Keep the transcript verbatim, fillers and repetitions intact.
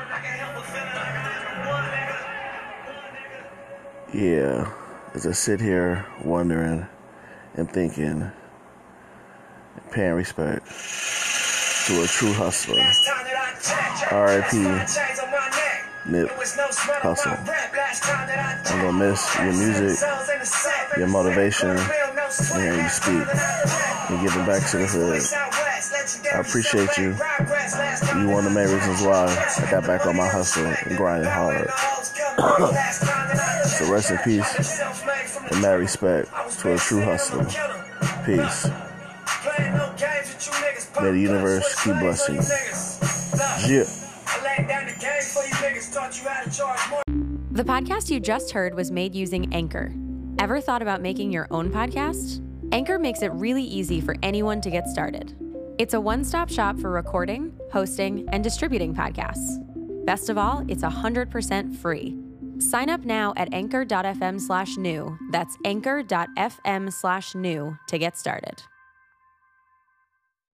Yeah, as I sit here wondering and thinking, paying respect to a true hustler. R I P Nip Hussle. I'm gonna miss your music, your motivation, and hearing you speak, and giving back to the hood. I appreciate you. You one of the main reasons why I got back on my hustle and grinding hard. So rest in peace and mad respect to a true hustler. Peace. May the universe keep blessing you. Yeah. The podcast you just heard was made using Anchor. Ever thought about making your own podcast? Anchor makes it really easy for anyone to get started. It's a one-stop shop for recording, hosting, and distributing podcasts. Best of all, it's one hundred percent free. Sign up now at anchor.fm slash new. That's anchor.fm slash new to get started.